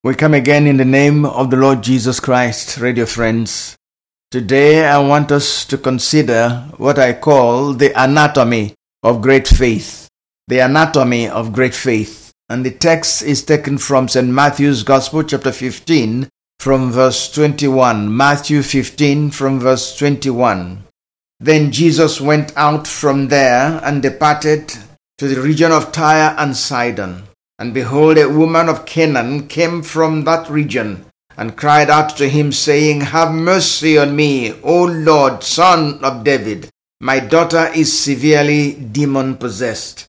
We come again in the name of the Lord Jesus Christ, radio friends. Today I want us to consider what I call the anatomy of great faith. The anatomy of great faith. And the text is taken from St. Matthew's Gospel, chapter 15, from verse 21. Matthew 15, from verse 21. Then Jesus went out from there and departed to the region of Tyre and Sidon. And behold, a woman of Canaan came from that region, and cried out to him, saying, Have mercy on me, O Lord, Son of David. My daughter is severely demon-possessed.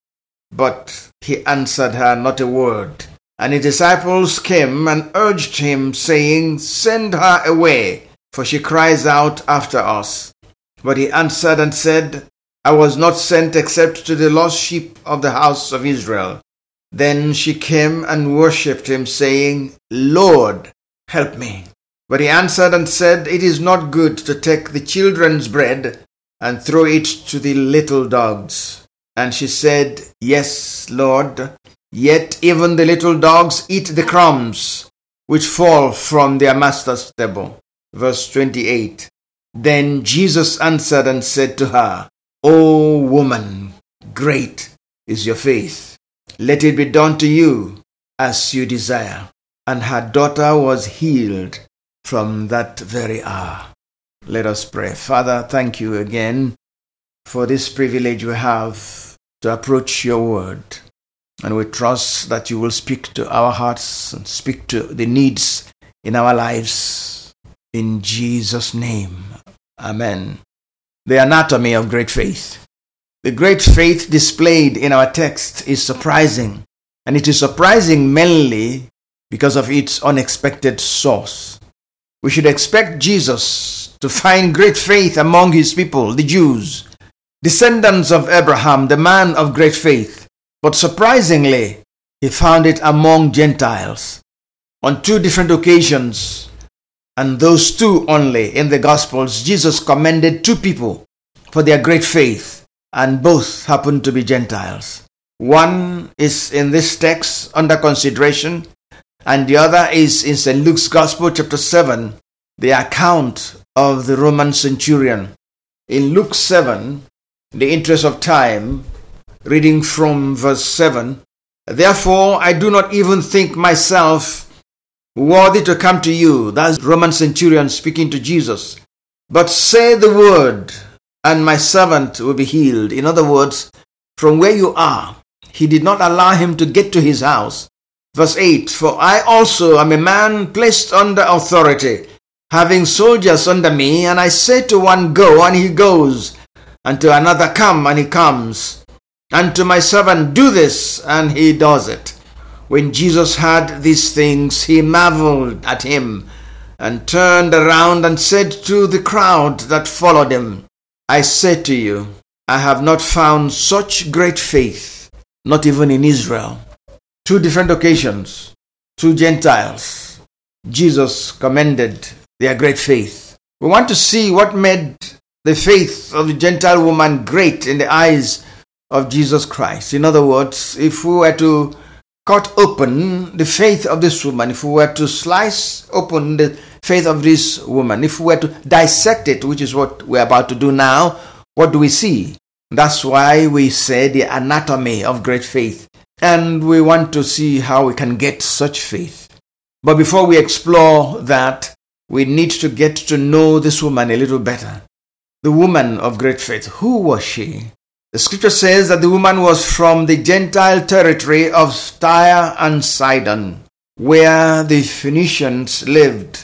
But he answered her not a word. And his disciples came and urged him, saying, Send her away, for she cries out after us. But he answered and said, I was not sent except to the lost sheep of the house of Israel. Then she came and worshipped him, saying, Lord, help me. But he answered and said, It is not good to take the children's bread and throw it to the little dogs. And she said, Yes, Lord, yet even the little dogs eat the crumbs which fall from their master's table. Verse 28. Then Jesus answered and said to her, O woman, great is your faith. Let it be done to you as you desire. And her daughter was healed from that very hour. Let us pray. Father, thank you again for this privilege we have to approach your word. And we trust that you will speak to our hearts and speak to the needs in our lives. In Jesus' name, amen. The anatomy of great faith. The great faith displayed in our text is surprising, and it is surprising mainly because of its unexpected source. We should expect Jesus to find great faith among his people, the Jews, descendants of Abraham, the man of great faith. But surprisingly, he found it among Gentiles on two different occasions, and those two only in the Gospels. Jesus commended two people for their great faith, and both happen to be Gentiles. One is in this text under consideration, and the other is in St. Luke's Gospel, chapter 7, the account of the Roman centurion. In Luke 7, in the interest of time, reading from verse 7, Therefore I do not even think myself worthy to come to you. That's Roman centurion speaking to Jesus. But say the word, and my servant will be healed. In other words, from where you are, he did not allow him to get to his house. Verse 8, For I also am a man placed under authority, having soldiers under me, and I say to one, Go, and he goes, and to another, Come, and he comes, and to my servant, Do this, and he does it. When Jesus heard these things, he marveled at him, and turned around and said to the crowd that followed him, I say to you, I have not found such great faith, not even in Israel. Two different occasions, two Gentiles. Jesus commended their great faith. We want to see what made the faith of the Gentile woman great in the eyes of Jesus Christ. In other words, if we were to cut open the faith of this woman, if we were to slice open the faith of this woman, if we were to dissect it, which is what we're about to do now, what do we see? That's why we say the anatomy of great faith. And we want to see how we can get such faith. But before we explore that, we need to get to know this woman a little better. The woman of great faith. Who was she? The scripture says that the woman was from the Gentile territory of Tyre and Sidon, where the Phoenicians lived.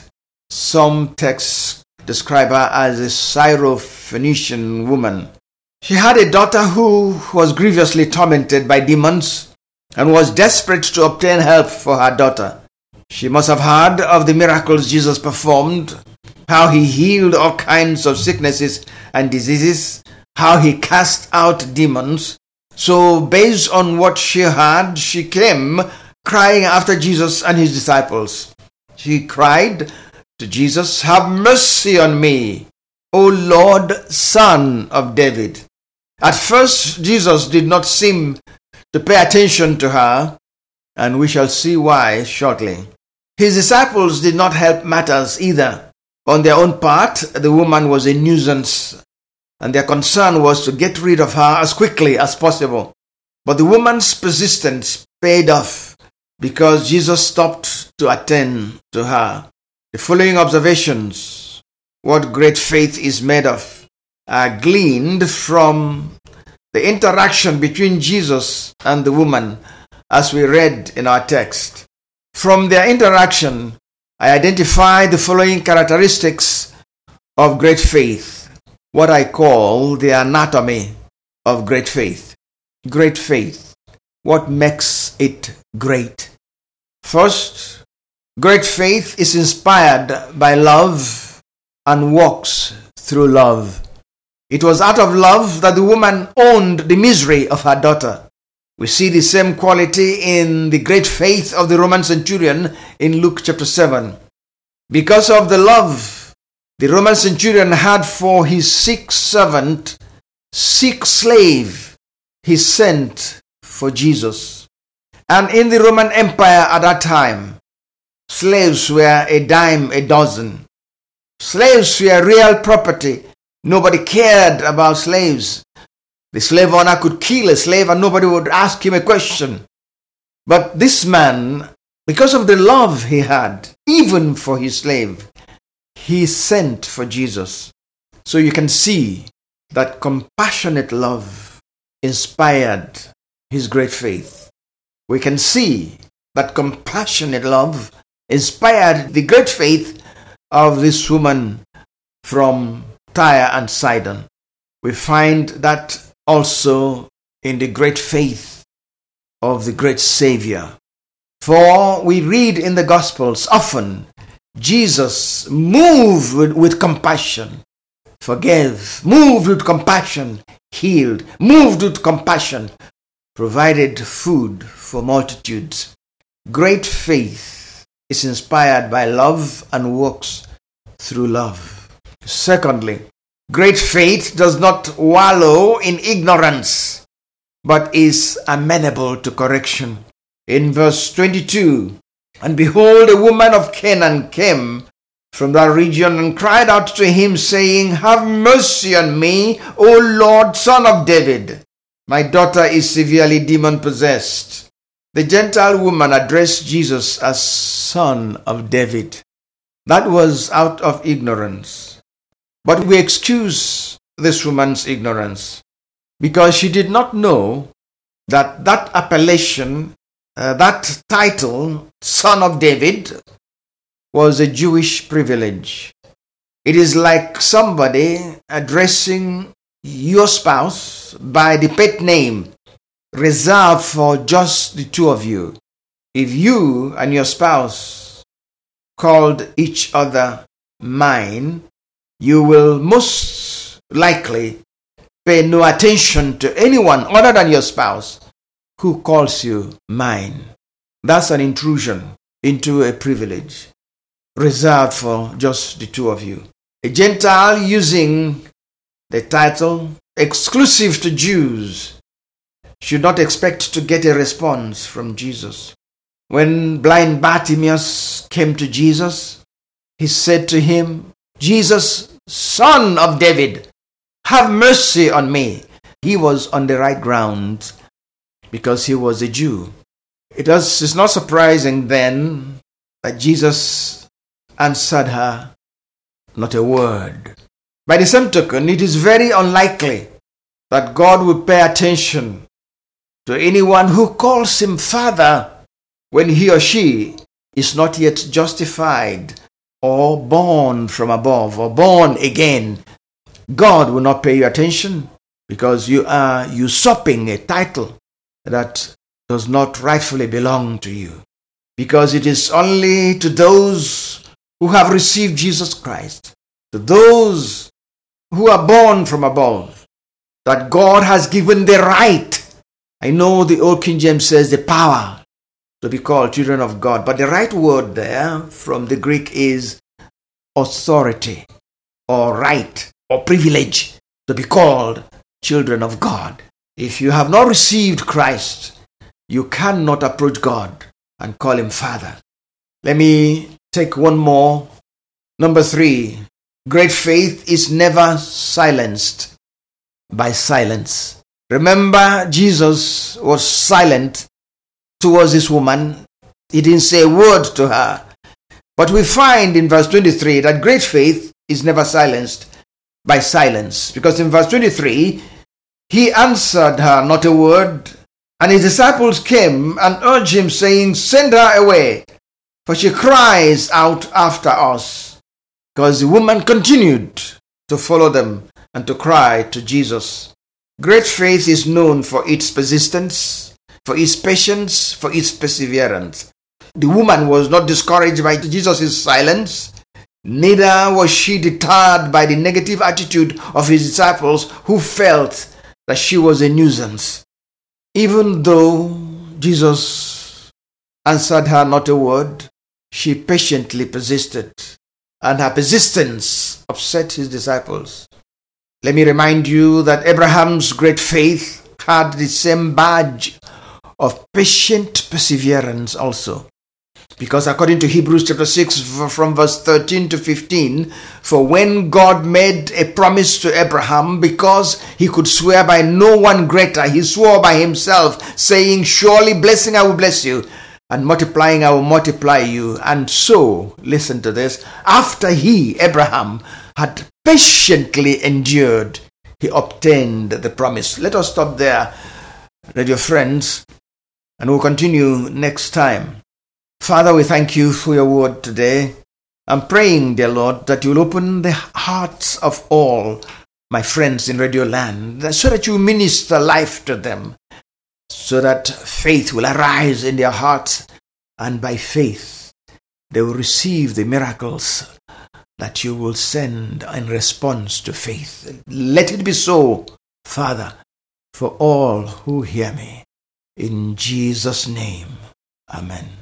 Some texts describe her as a Syro-Phoenician woman. She had a daughter who was grievously tormented by demons and was desperate to obtain help for her daughter. She must have heard of the miracles Jesus performed, how he healed all kinds of sicknesses and diseases, how he cast out demons. So based on what she heard, she came crying after Jesus and his disciples. She cried to Jesus, Have mercy on me, O Lord, Son of David. At first, Jesus did not seem to pay attention to her, and we shall see why shortly. His disciples did not help matters either. On their own part, the woman was a nuisance, and their concern was to get rid of her as quickly as possible. But the woman's persistence paid off because Jesus stopped to attend to her. The following observations, what great faith is made of, are gleaned from the interaction between Jesus and the woman as we read in our text. From their interaction, I identify the following characteristics of great faith, what I call the anatomy of great faith. Great faith. What makes it great? First, great faith is inspired by love and works through love. It was out of love that the woman owned the misery of her daughter. We see the same quality in the great faith of the Roman centurion in Luke chapter 7. Because of the love the Roman centurion had for his sick servant, sick slave, he sent for Jesus. And in the Roman Empire at that time, slaves were a dime a dozen. Slaves were real property. Nobody cared about slaves. The slave owner could kill a slave and nobody would ask him a question. But this man, because of the love he had, even for his slave, he sent for Jesus. So you can see that compassionate love inspired his great faith. We can see that compassionate love inspired the great faith of this woman from Tyre and Sidon. We find that also in the great faith of the great Savior. For we read in the Gospels often, Jesus moved with compassion, forgave, moved with compassion, healed, moved with compassion, provided food for multitudes. Great faith is inspired by love and works through love. Secondly, great faith does not wallow in ignorance, but is amenable to correction. In verse 22, and behold, a woman of Canaan came from that region and cried out to him, saying, Have mercy on me, O Lord, Son of David. My daughter is severely demon-possessed. The Gentile woman addressed Jesus as Son of David. That was out of ignorance. But we excuse this woman's ignorance because she did not know that that appellation, that title, Son of David, was a Jewish privilege. It is like somebody addressing your spouse by the pet name reserved for just the two of you. If you and your spouse called each other mine, you will most likely pay no attention to anyone other than your spouse who calls you mine. That's an intrusion into a privilege reserved for just the two of you. A Gentile using the title exclusive to Jews should not expect to get a response from Jesus. When blind Bartimaeus came to Jesus, he said to him, Jesus, Son of David, have mercy on me. He was on the right ground because he was a Jew. It's not surprising then that Jesus answered her not a word. By the same token, it is very unlikely that God will pay attention to anyone who calls him Father when he or she is not yet justified or born from above or born again. God will not pay you attention because you are usurping a title that does not rightfully belong to you. Because it is only to those who have received Jesus Christ, to those who are born from above, that God has given the right. I know the old King James says the power to be called children of God, but the right word there from the Greek is authority or right or privilege to be called children of God. If you have not received Christ, you cannot approach God and call him Father. Let me take one more. Number 3, great faith is never silenced by silence. Remember, Jesus was silent towards this woman. He didn't say a word to her. But we find in verse 23 that great faith is never silenced by silence. Because in verse 23, he answered her not a word. And his disciples came and urged him, saying, send her away, for she cries out after us. Because the woman continued to follow them and to cry to Jesus. Great faith is known for its persistence, for its patience, for its perseverance. The woman was not discouraged by Jesus' silence, neither was she deterred by the negative attitude of his disciples who felt that she was a nuisance. Even though Jesus answered her not a word, she patiently persisted, and her persistence upset his disciples. Let me remind you that Abraham's great faith had the same badge of patient perseverance also. Because according to Hebrews chapter 6 from verse 13 to 15, for when God made a promise to Abraham, because he could swear by no one greater, he swore by himself, saying, surely blessing I will bless you, and multiplying I will multiply you. And so, listen to this, after he, Abraham, had patiently endured, he obtained the promise. Let us stop there, radio friends, and we'll continue next time. Father, we thank you for your word today. I'm praying, dear Lord, that you'll open the hearts of all my friends in Radio Land, so that you minister life to them, so that faith will arise in their hearts, and by faith they will receive the miracles that you will send in response to faith. Let it be so, Father, for all who hear me. In Jesus' name, amen.